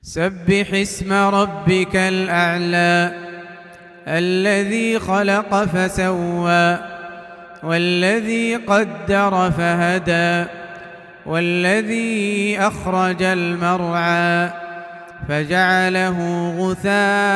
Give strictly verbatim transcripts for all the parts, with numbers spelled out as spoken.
سبح اسم ربك الأعلى الذي خلق فسوى والذي قدر فهدى والذي أخرج المرعى فجعله غثاء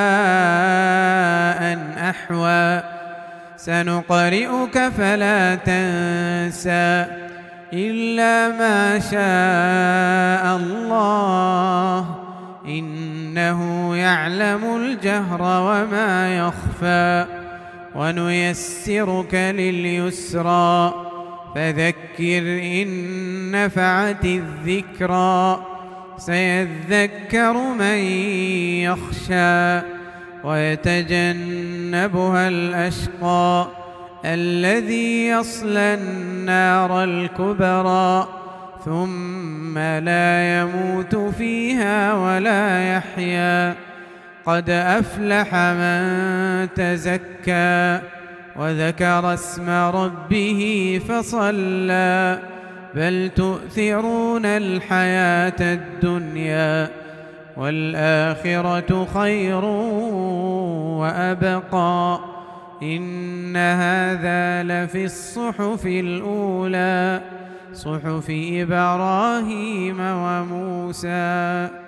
أحوى سنقرئك فلا تنسى إلا ما شاء الله إنه يعلم الجهر وما يخفى ونيسرك لليسرى فذكر إن نفعت الذكرى سيذكر من يخشى ويتجنبها الأشقى الذي يصلى النار الكبرى ثم لا يموت فيها ولا يحيا قد أفلح من تزكى وذكر اسم ربه فصلى بل تؤثرون الحياة الدنيا والآخرة خير وأبقى إن هذا لفي الصحف الأولى صحف إبراهيم وموسى.